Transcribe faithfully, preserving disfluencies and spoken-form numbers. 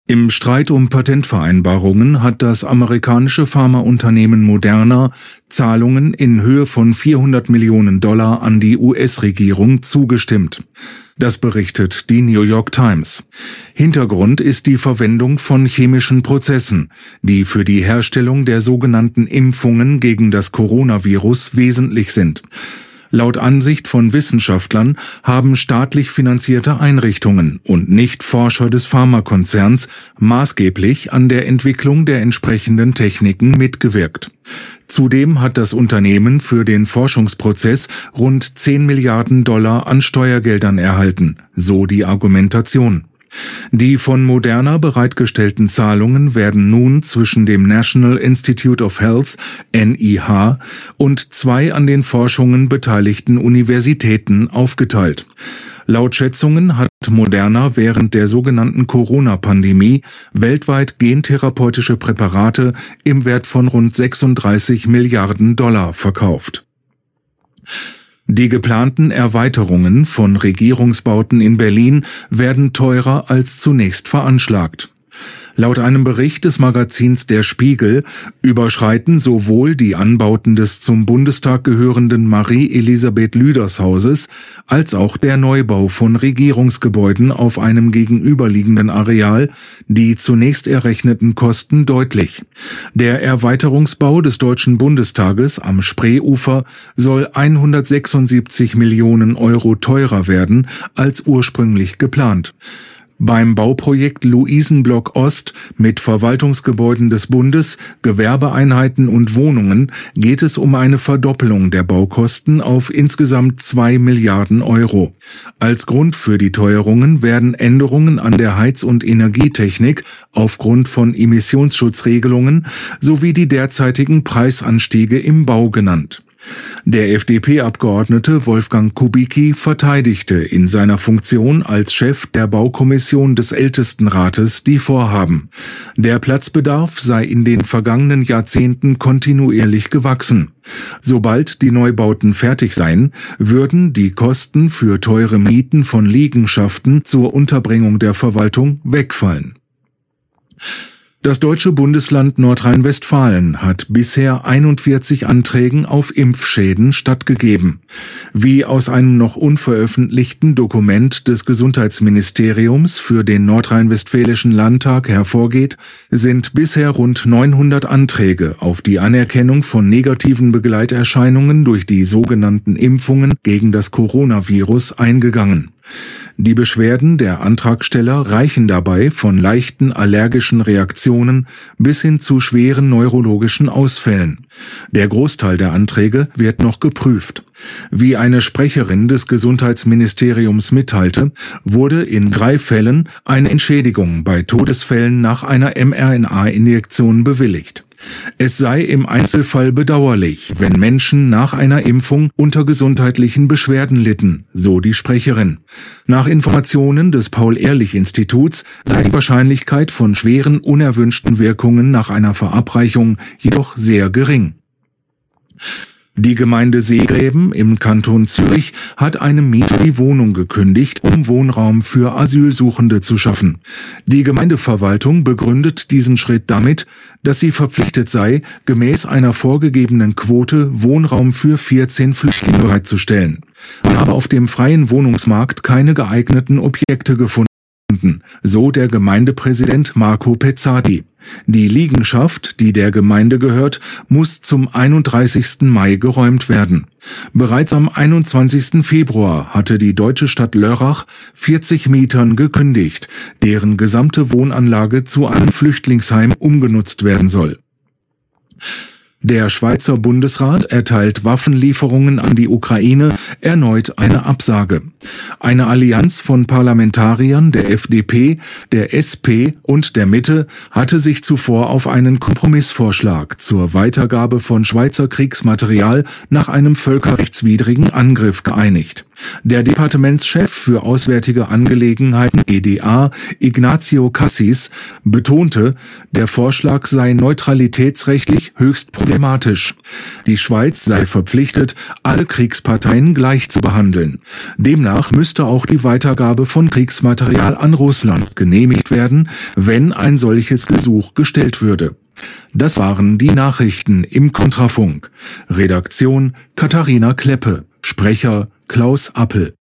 Im Streit um Patentvereinbarungen hat das amerikanische Pharmaunternehmen Moderna Zahlungen in Höhe von vierhundert Millionen Dollar an die U S-Regierung zugestimmt. Das berichtet die New York Times. Hintergrund ist die Verwendung von chemischen Prozessen, die für die Herstellung der sogenannten Impfungen gegen das Coronavirus wesentlich sind. Laut Ansicht von Wissenschaftlern haben staatlich finanzierte Einrichtungen und nicht Forscher des Pharmakonzerns maßgeblich an der Entwicklung der entsprechenden Techniken mitgewirkt. Zudem hat das Unternehmen für den Forschungsprozess rund zehn Milliarden Dollar an Steuergeldern erhalten, so die Argumentation. Die von Moderna bereitgestellten Zahlungen werden nun zwischen dem National Institute of Health N I H und zwei an den Forschungen beteiligten Universitäten aufgeteilt. Laut Schätzungen hat Moderna während der sogenannten Corona-Pandemie weltweit gentherapeutische Präparate im Wert von rund sechsunddreißig Milliarden Dollar verkauft. Die geplanten Erweiterungen von Regierungsbauten in Berlin werden teurer als zunächst veranschlagt. Laut einem Bericht des Magazins Der Spiegel überschreiten sowohl die Anbauten des zum Bundestag gehörenden Marie-Elisabeth-Lüders-Hauses als auch der Neubau von Regierungsgebäuden auf einem gegenüberliegenden Areal die zunächst errechneten Kosten deutlich. Der Erweiterungsbau des Deutschen Bundestages am Spreeufer soll hundertsechsundsiebzig Millionen Euro teurer werden als ursprünglich geplant. Beim Bauprojekt Luisenblock Ost mit Verwaltungsgebäuden des Bundes, Gewerbeeinheiten und Wohnungen geht es um eine Verdoppelung der Baukosten auf insgesamt zwei Milliarden Euro. Als Grund für die Teuerungen werden Änderungen an der Heiz- und Energietechnik aufgrund von Emissionsschutzregelungen sowie die derzeitigen Preisanstiege im Bau genannt. Der F D P-Abgeordnete Wolfgang Kubicki verteidigte in seiner Funktion als Chef der Baukommission des Ältestenrates die Vorhaben. Der Platzbedarf sei in den vergangenen Jahrzehnten kontinuierlich gewachsen. Sobald die Neubauten fertig seien, würden die Kosten für teure Mieten von Liegenschaften zur Unterbringung der Verwaltung wegfallen. Das deutsche Bundesland Nordrhein-Westfalen hat bisher einundvierzig Anträgen auf Impfschäden stattgegeben. Wie aus einem noch unveröffentlichten Dokument des Gesundheitsministeriums für den Nordrhein-Westfälischen Landtag hervorgeht, sind bisher rund neunhundert Anträge auf die Anerkennung von negativen Begleiterscheinungen durch die sogenannten Impfungen gegen das Coronavirus eingegangen. Die Beschwerden der Antragsteller reichen dabei von leichten allergischen Reaktionen bis hin zu schweren neurologischen Ausfällen. Der Großteil der Anträge wird noch geprüft. Wie eine Sprecherin des Gesundheitsministeriums mitteilte, wurde in drei Fällen eine Entschädigung bei Todesfällen nach einer mRNA-Injektion bewilligt. Es sei im Einzelfall bedauerlich, wenn Menschen nach einer Impfung unter gesundheitlichen Beschwerden litten, so die Sprecherin. Nach Informationen des Paul-Ehrlich-Instituts sei die Wahrscheinlichkeit von schweren unerwünschten Wirkungen nach einer Verabreichung jedoch sehr gering. Die Gemeinde Seegräben im Kanton Zürich hat einem Mieter die Wohnung gekündigt, um Wohnraum für Asylsuchende zu schaffen. Die Gemeindeverwaltung begründet diesen Schritt damit, dass sie verpflichtet sei, gemäß einer vorgegebenen Quote Wohnraum für vierzehn Flüchtlinge bereitzustellen. Man habe auf dem freien Wohnungsmarkt keine geeigneten Objekte gefunden, so der Gemeindepräsident Marco Pezzati. Die Liegenschaft, die der Gemeinde gehört, muss zum einunddreißigsten Mai geräumt werden. Bereits am einundzwanzigsten Februar hatte die deutsche Stadt Lörrach vierzig Mietern gekündigt, deren gesamte Wohnanlage zu einem Flüchtlingsheim umgenutzt werden soll. Der Schweizer Bundesrat erteilt Waffenlieferungen an die Ukraine erneut eine Absage. Eine Allianz von Parlamentariern der F D P, der S P und der Mitte hatte sich zuvor auf einen Kompromissvorschlag zur Weitergabe von Schweizer Kriegsmaterial nach einem völkerrechtswidrigen Angriff geeinigt. Der Departementschef für Auswärtige Angelegenheiten E D A, Ignacio Cassis, betonte, der Vorschlag sei neutralitätsrechtlich höchst problematisch. Die Schweiz sei verpflichtet, alle Kriegsparteien gleich zu behandeln. Demnach müsste auch die Weitergabe von Kriegsmaterial an Russland genehmigt werden, wenn ein solches Gesuch gestellt würde. Das waren die Nachrichten im Kontrafunk. Redaktion Katharina Kleppe, Sprecher Klaus Appel.